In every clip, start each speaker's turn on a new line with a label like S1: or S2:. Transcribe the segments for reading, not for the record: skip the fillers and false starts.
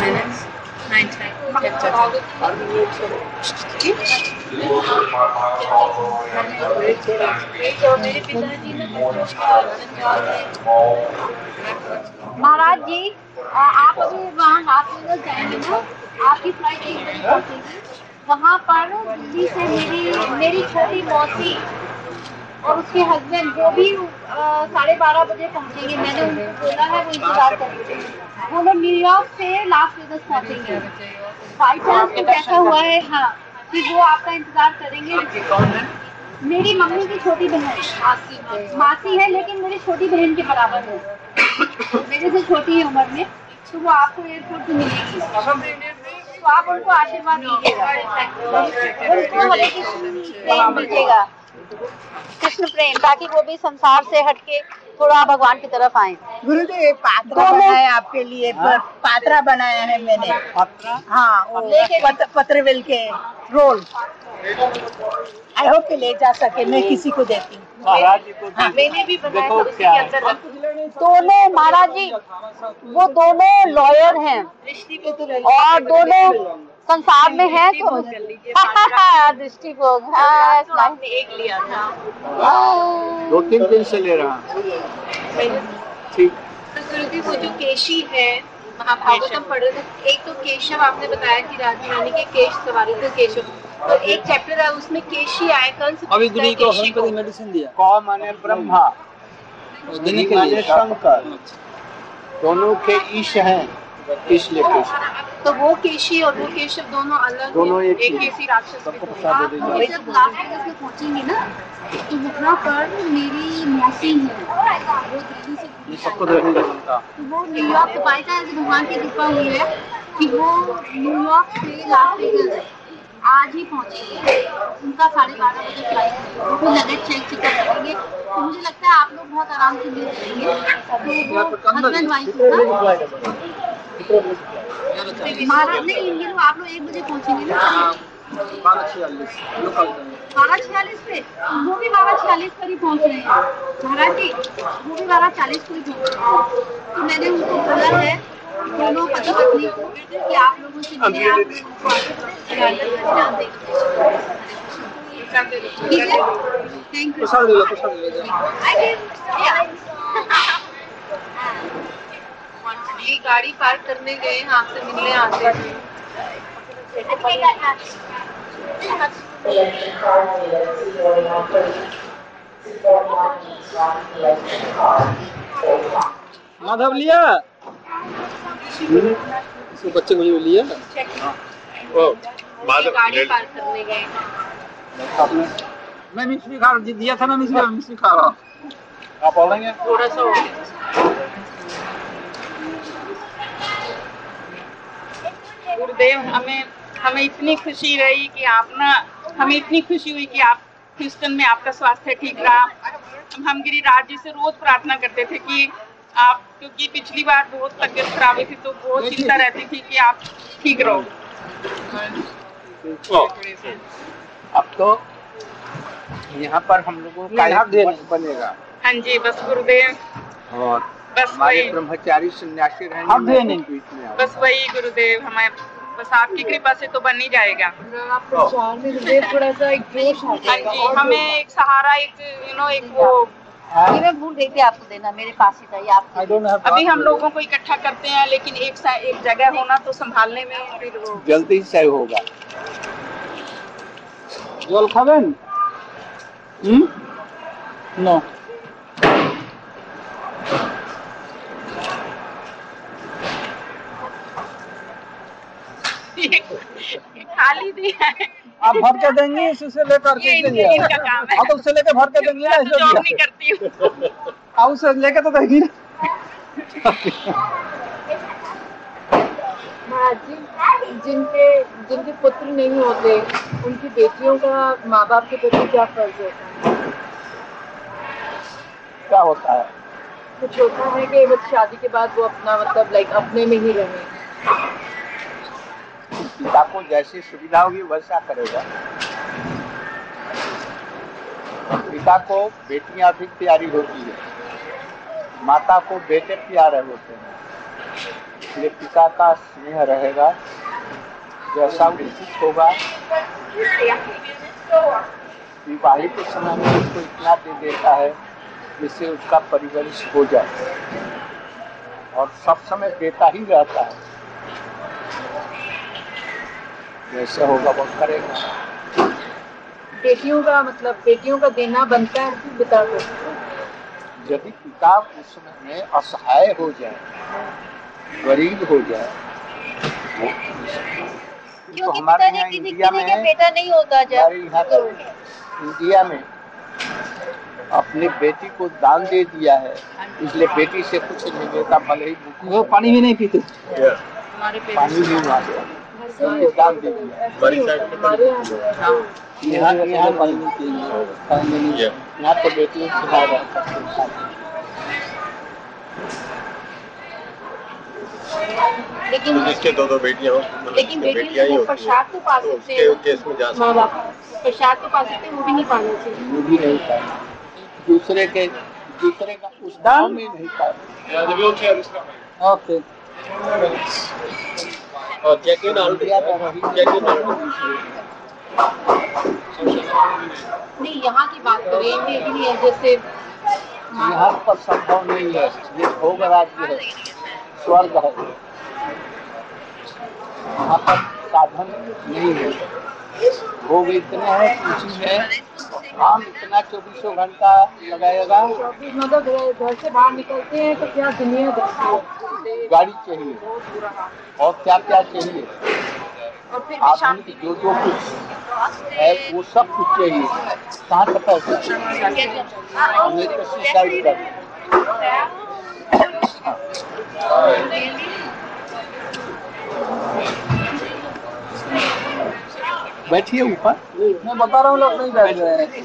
S1: minutes. 9:10.
S2: महाराज जी, आप अभी वहाँ लास वेगास जाएंगे ना, आपकी फ्लाइट 1 बजे पहुँचेगी। वहाँ पर दिल्ली से मेरी छोटी मौसी और उसके हस्बैंड वो भी 12:30 बजे पहुँचेंगे। मैंने उनको बोला है, वो इंतजार करेंगे। वो लोग न्यूयॉर्क से लास वेगास पहुँचेंगे। बाई चांस कुछ ऐसा हुआ है, हाँ, कि वो आपका इंतजार करेंगे। मेरी मम्मी की छोटी बहन मासी है, लेकिन मेरी छोटी बहन के बराबर है, मेरे से छोटी है उम्र में। तो वो आपको एयरपोर्ट से मिलेगी, तो आप उनको आशीर्वाद दीजिएगा, उनको हरे कृष्ण प्रेम दीजिएगा, कृष्ण प्रेम, ताकि वो भी संसार से हटके थोड़ा भगवान की तरफ आए।
S3: गुरुदेव पात्रा बनाया आपके लिए, पात्रा बनाया है मैंने।
S4: पत्रा?
S3: हाँ, पत्रवेल के रोल। आई होप कि ले जा सके, मैं किसी को देती हूँ।
S4: महाराज जी को
S2: मैंने भी बनाया
S4: देखो
S2: था, उसी
S4: क्या
S2: के अंदर दोनों महाराज जी, वो दोनों लॉयर हैं और दोनों संसार में हैं, तो दृष्टिभोग। आपने एक लिया था,
S4: 2-3 दिन से ले रहा ठीक।
S2: गुरुदेव वो जो केशी है, महाभारतम पढ़ रहे थे, एक तो केशव आपने बताया कि राजू रानी के केश सवारी थे केशव, तो एक चैप्टर है उसमें केशी आए, कौन से
S5: अभी गुरु को होम्योपैथी मेडिसिन दिया।
S4: कौ माने ब्रह्मा,
S5: देने के
S4: माने
S5: लिए
S4: शंकर, दोनों के ईश हैं, इसलिए केशव।
S2: तो वो केशी और वो केशव दोनों अलग,
S4: दोनों एक
S2: केशी राक्षस
S4: सबको
S2: थे।
S4: प्रसाद
S2: आप
S4: दे दीजिए।
S2: जब लास वेगास में पहुंचेंगे ना, तो वहाँ पर मेरी मौसी है, वो दिल्ली से
S4: ये सबको देखने का बनता।
S2: तो वो न्यूयॉर्क बाई चांस भगवान की कृपा हुई है कि वो न्यूयॉर्क से लास वेगास आज ही पहुंचेंगे। उनका 12:30 बजे फ्लाइट है, वो भी लगेज चेक करेंगे। तो मुझे लगता है आप लोग बहुत आराम से मिल जाएंगे। तो हस्बैंड वाइफ होगा महाराज ने, ये लोग आप लोग 1 बजे पहुंचेंगे ना, 12:46 पे, वो भी 12:46 पर ही पहुंच रहे हैं महाराज जी, वो भी 12:40 पर ही पहुंच रहे हैं। तो मैंने उनको बोला है दोनों पति पत्नी को कि आप लोगों से मिले, आप लोगों ठीक है, थैंक यू। ये गाड़ी पार्क करने गए हैं, आपसे मिलने आते हैं।
S5: माधव लिया इसको, बच्चे को लिया।
S2: गाड़ी पार्क करने गए
S5: आपने, मैं मिश्री खा दिया था ना, मिश्री खा रहा हूँ। आप बोलेंगे
S2: थोड़ा सा हो गया।
S6: गुरुदेव, हमें इतनी खुशी रही कि हमें इतनी खुशी हुई कि आप ह्यूस्टन में आपका स्वास्थ्य ठीक रहा। हम गिरिराज जी से रोज प्रार्थना करते थे कि आप, क्योंकि पिछली बार बहुत तबियत खराब हुई थी, तो बहुत चिंता रहती थी कि आप ठीक रहो।
S4: अब तो यहाँ पर हम लोगों का एक बनेगा।
S6: हाँ जी, बस गुरुदेव,
S4: और
S6: बस
S4: हमारे
S6: वही,
S4: ब्रह्मचारी सन्यासी रहेंगे,
S6: बस वही गुरुदेव, हमें बस आपकी कृपा से तो बन ही जाएगा।
S2: थोड़ा सा एक जोश आता
S6: हाँ जी, हमें एक सहारा, एक वो,
S2: ये मैं भूल गई थी आपको देना, मेरे पास ही था ये आपको।
S6: अभी हम लोगों को इकट्ठा करते हैं, लेकिन एक जगह होना तो संभालने में फिर वो
S4: जल्दी से होगा।
S5: जल खाबेन? नो।
S6: खाली दिया है,
S5: आप भर के देंगे, इससे लेकर के
S6: इनका काम है।
S5: तो उससे लेके भर के देंगे ना,
S6: मैं जॉब नहीं करती हूँ।
S5: आप उससे लेके तो देंगी ना।
S1: महाराज जी, जिनके पुत्र नहीं होते, उनकी बेटियों का माँ बाप के प्रति क्या फर्ज होता है?
S4: क्या होता है?
S1: कुछ होता है कि बस शादी के बाद वो अपना मतलब अपने में ही रहे?
S4: पिता को जैसी सुविधा होगी वैसा करेगा। पिता को बेटियां अधिक प्यारी होती है, माता को बेटे प्यारे होते हैं। इसलिए पिता का स्नेह रहेगा, जैसा उचित होगा। विवाहित के समय में उसको इतना दे देता है जिससे उसका परिवरिश हो जाए, और सब समय देता ही रहता है। जैसे होगा वो करेगा।
S1: बेटियों का मतलब बेटियों का देना बनता है पिता को।
S4: यदि पिता उस समय में असहाय हो जाए, गरीब हो जाए, तो हमारे यहाँ इंडिया में
S2: बेटा नहीं होता
S4: हमारे यहाँ तो इंडिया में अपनी बेटी को दान दे दिया है, इसलिए बेटी से कुछ नहीं लेता, भले ही वो पानी भी नहीं पीते, पानी भी दान दे दिया। यहाँ पानी नहीं पिएंगे, यहाँ तो बेटियों से ज़्यादा
S2: लेकिन
S7: जिसके दो बेटियां हो,
S2: लेकिन बेटियां ही प्रसाद तो पा सकते हैं,
S7: केस में जा
S2: माँ बाप प्रसाद तो पा सकते हैं, वो भी नहीं पाना चाहिए।
S4: वो भी नहीं पाए, दूसरे का उस दान में नहीं पाए। ओके,
S7: और चेक-इन
S2: नहीं, यहाँ की बात करें, इंडिया की है, जैसे
S4: यहाँ पर संभव नहीं है, ये भोग राज्य है, स्वर्ग है, यहाँ पर साधन नहीं है। भोग इतने हैं उसी में हम इतना 24 घंटा लगाएगा।
S1: मतलब घर से बाहर निकलते हैं तो क्या दुनिया देखती है,
S4: गाड़ी चाहिए और क्या क्या चाहिए,
S1: और फिर
S4: आदमी जो कुछ है वो सब कुछ चाहिए। कहाँ से पैसा हमें तो सुसाइड कर बैठिए ऊपर, मैं बता रहा हूँ लोग नहीं बैठ रहे हैं।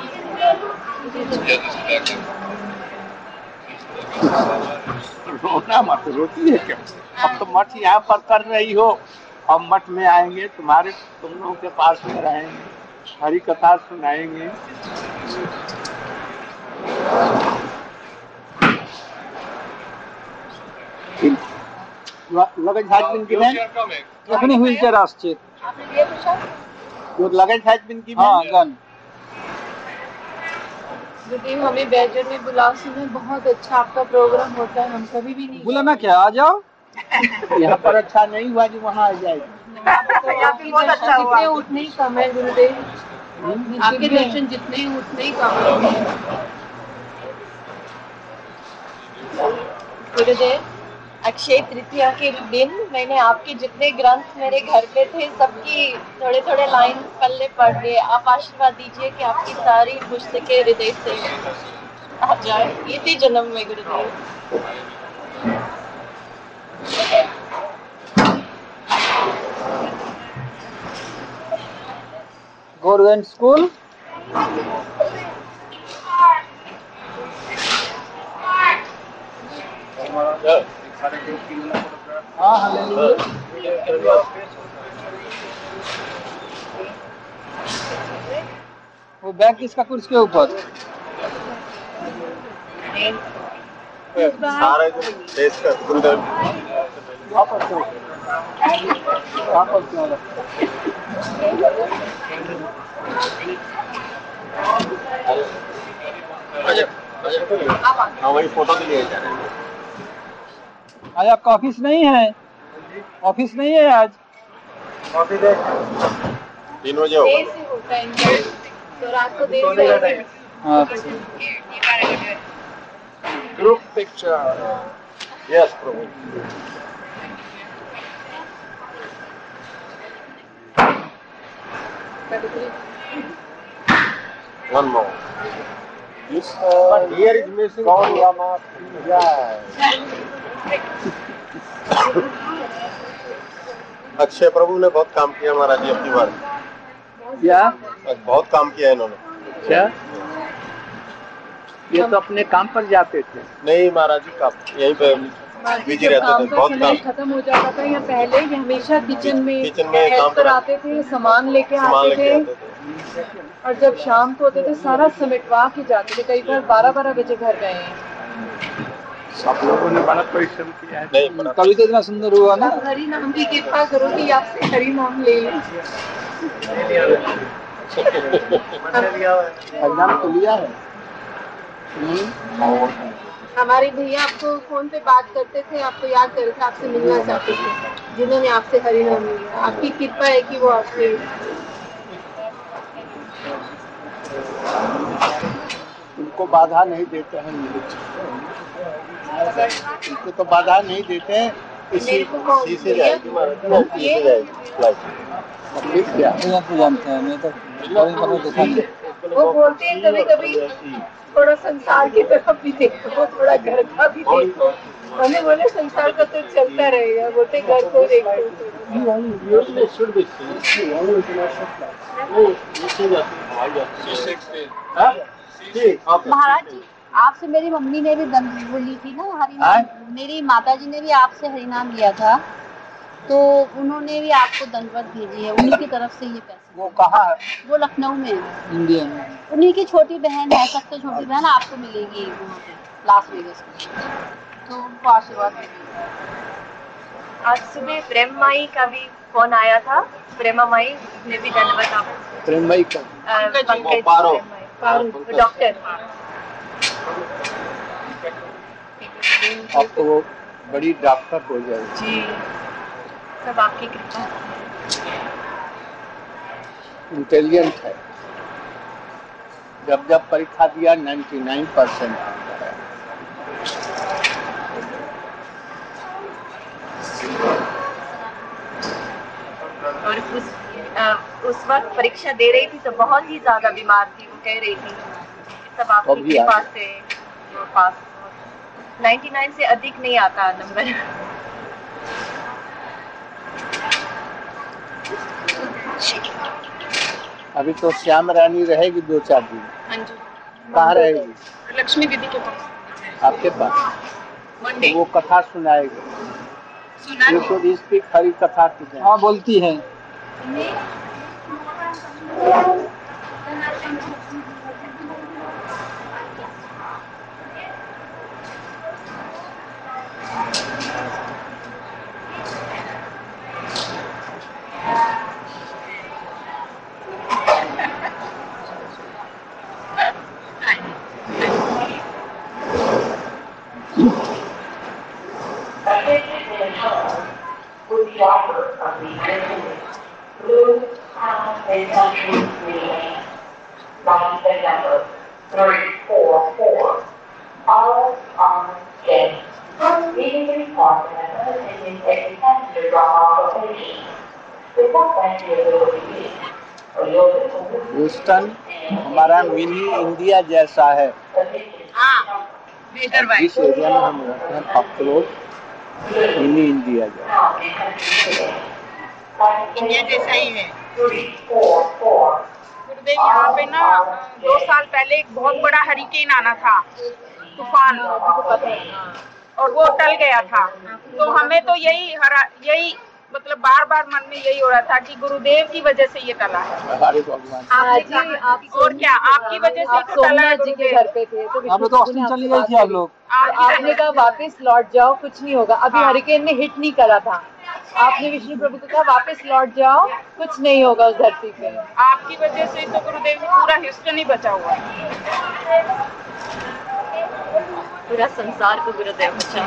S4: रोना मत, रोती है क्या? अब तो मठ यहाँ पर कर रही हो, अब मठ में आएंगे तुम लोगों के पास में रहेंगे, हरी कथा सुनाएंगे। लगेज हैज बीन गिवन, এখনই হুইলচেয়ার আসছে। Your luggage has been given? हाँ, gone.
S1: लेकिन हमें बैजर में बुलाओ, सुने बहुत अच्छा आपका प्रोग्राम होता है, हम कभी भी नहीं
S4: बुलाना क्या, आ जाओ। यहाँ पर अच्छा नहीं हुआ जो वहाँ आ जाएगी।
S1: आपके दर्शन जितने उतने ही कम है गुरुदेव, आपके दर्शन जितने उतने ही कम है
S2: गुरुदेव। अक्षय तृतीया के दिन मैंने आपके जितने ग्रंथ मेरे घर पे थे सबकी थोड़े थोड़े लाइन पल्ले पढ़ लिए। आप आशीर्वाद दीजिए कि आपकी सारी पुस्तकें हृदय से आ जाए इसी जन्म में गुरुदेव।
S4: गवर्नमेंट स्कूल हाँ ले लीजिए। वो बैग किसका कुर्सी के ऊपर?
S7: सारे देश का गुरुदेव
S4: वापस क्यों
S7: हाँ वही फोटो के लिए जा रहे हैं।
S4: आज आपका ऑफिस नहीं है? ऑफिस नहीं है आज? ऑफिस
S7: 3 बजे होगा।
S1: देर से होता है इनका, तो रात को देर से होता है।
S4: Group picture.
S7: यस प्रभु। One more. This but here is missing God Lama. Akshay प्रभु ने बहुत काम किया महाराज जी अपनी बार।
S4: क्या?
S7: बहुत काम किया इन्होंने।
S4: क्या? ये तो अपने काम पर जाते थे।
S7: नहीं महाराज जी काम यहीं पे बिजी रहते थे, बहुत काम
S1: खत्म हो जाता था या पहले ये हमेशा किचन में
S7: काम
S1: पर आते थे, सामान लेके आते थे, और जब शाम को होते थे सारा समेटवा के जाते थे। कई बार 12-12 बजे घर गए हैं।
S4: सब लोगों ने बड़ा परिश्रम किया है।
S5: तभी तो इतना सुंदर हुआ ना।
S1: हरि नाम की कृपा करो कि आपसे हरि नाम ले लें।
S4: हरिनाम तो लिया है।
S1: हमारे भैया आपको फोन पे बात करते थे, आपको याद कर रहे थे, आपसे मिलना चाहते थे, जिन्होंने आपसे हरि नाम लिया। आपकी कृपा है कि वो आपसे
S4: उनको बाधा नहीं देते हैं, उनको तो बाधा नहीं देते हैं। इसी से जाएगी
S5: जानते हैं, मैं तो देखा नहीं।
S1: वो बोलते हैं कभी कभी थोड़ा संसार की तरफ भी देखो, थोड़ा घर का भी देखो। हमें बोले संसार का तो चलता रहेगा, बोलते घर को देखो।
S2: महाराज जी, आपसे मेरी मम्मी ने भी दंड बोली थी ना हरिनाम। मेरी माता जी ने भी आपसे हरिनाम लिया था, तो उन्होंने भी आपको दंडवत भेजी है, उन्हीं की तरफ से ये पैसे।
S4: वो कहाँ है?
S2: वो लखनऊ में है,
S5: इंडिया में।
S2: उन्हीं की छोटी बहन है, सबसे छोटी बहन आपको मिलेगी वहाँ पे लास वेगस में, तो उनको आशीर्वाद दीजिए।
S8: आज सुबह प्रेम माई का भी फोन आया था, प्रेमा माई ने भी दंडवत आपको।
S4: प्रेम भाई का
S8: पंकज डॉक्टर।
S4: अब तो वो बड़ी डॉक्टर हो जाएगी
S8: जी, सब आपकी कृपा।
S4: इंटेलिजेंट है। जब परीक्षा दिया 99% आता है।
S8: और उस वक्त परीक्षा दे रही थी तो बहुत ही ज्यादा बीमार थी, वो कह रही थी सब आपकी कृपा से वो पास। 99 से अधिक नहीं आता नंबर।
S4: अभी तो श्याम रानी रहेगी 2-4 दिन।
S6: हाँ जी।
S4: कहाँ रहेगी?
S6: लक्ष्मी दीदी के पास।
S4: आपके पास?
S6: मंडे।
S4: वो कथा सुनाएगी।
S6: सुना
S4: शुड स्पीक हरि कथा की।
S5: हाँ, बोलती है।
S4: ह्यूस्टन हमारा मिनी इंडिया जैसा है।
S6: हाँ,
S4: जिस एरिया में हम रहते हैं पक्रोड मिनी इंडिया जैसा।
S6: इंडिया जैसा ही है। गुरुदेव, यहाँ पे ना 2 साल पहले एक बहुत बड़ा हरिकेन आना था, तूफान, और वो टल गया था। तो हमें तो यही मतलब बार बार मन में यही हो रहा था कि गुरुदेव की वजह से ये टला है।
S4: हमारे भगवान।
S6: और क्या आपकी वजह से तो टला है।
S1: जी के घर पे थे तो
S5: आप तो ऑस्टिन चली गई थी आप लोग।
S1: आपने कहा वापस लौट जाओ, कुछ नहीं होगा। अभी हरिकेन ने हिट नहीं करा था, आपने विष्णु प्रभु को कहा वापस लौट जाओ, कुछ नहीं होगा उस धरती पे।
S6: आपकी वजह से तो गुरुदेव पूरा ह्यूस्टन ही बचा हुआ है।
S8: पूरा संसार को गुरुदेव बचा।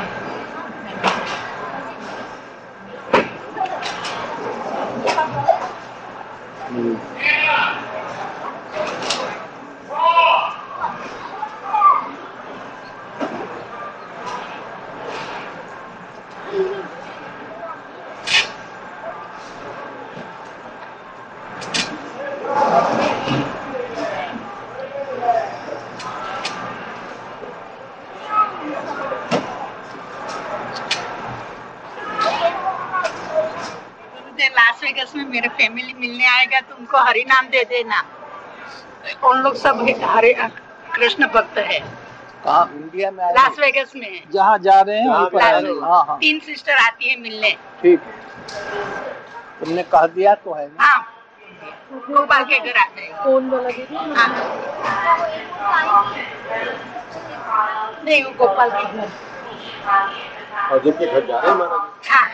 S3: लास वेगस में मेरे फैमिली मिलने आएगा तो उनको हरि नाम दे देना। उन लोग सब हरे कृष्ण भक्त है।
S4: कहाँ? इंडिया में?
S3: लास वेगस में
S5: जहाँ जा रहे हैं वहीं पर आएंगे।
S4: हाँ।
S3: 3 सिस्टर आती है मिलने।
S4: ठीक, तुमने कह दिया तो है ना।
S3: हाँ, गोपाल के घर आते हैं।
S1: कौन बोला दीदी?
S3: नहीं, वो गोपाल के घर।
S7: अजय के घर जा रहे हैं महाराज।
S6: हाँ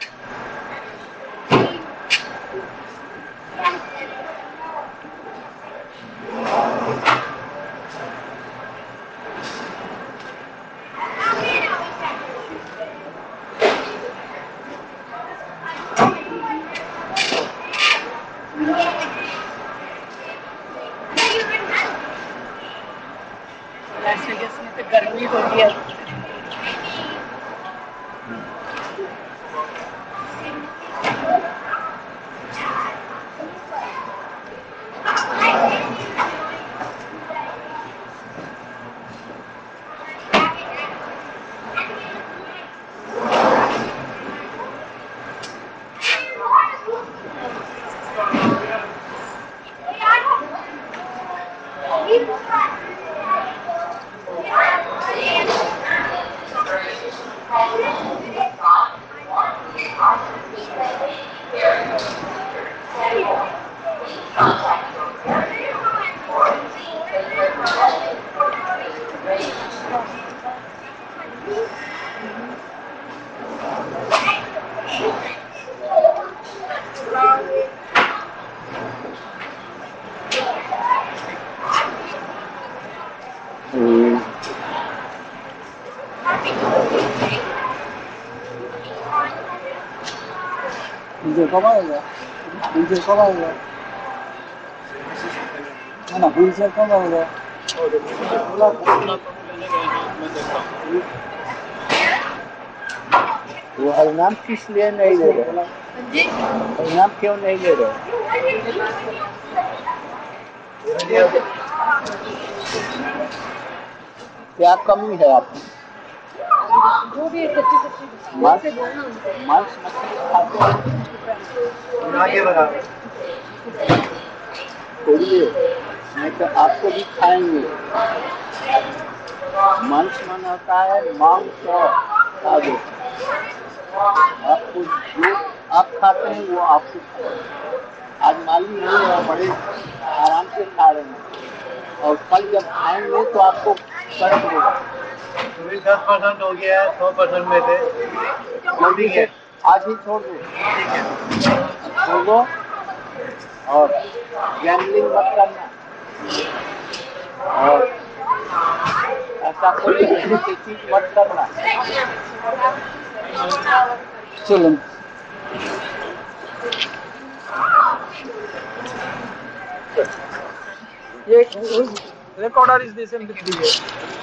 S6: लास वेगास में तो गर्मी हो गया।
S5: मुझे कब आएगा? मुझे कब आएगा? ना मुझे कब आएगा?
S4: वो हरिनाम किस लिए नहीं ले रहे? हरिनाम क्यों नहीं ले रहे? क्या कमी है आपको?
S1: जो भी सच्ची सच्ची
S4: मांस
S1: से बोलना उनको।
S4: मांस मछली खाते खोलिए, नहीं तो आपको भी खाएंगे। मांस मन होता है मांस आगे, आपको जो आप खाते हैं वो आपको खाते हैं। आज मालूम नहीं है, बड़े आराम से खा रहे हैं और कल जब खाएंगे तो आपको फर्क होगा।
S7: 10% हो गया है, 100% में से
S4: जल्दी से आज ही छोड़ दो, छोड़ दो और गैम्बलिंग मत करना और ऐसा कोई ऐसी चीज मत करना।
S5: चलो
S9: recorder is this MP3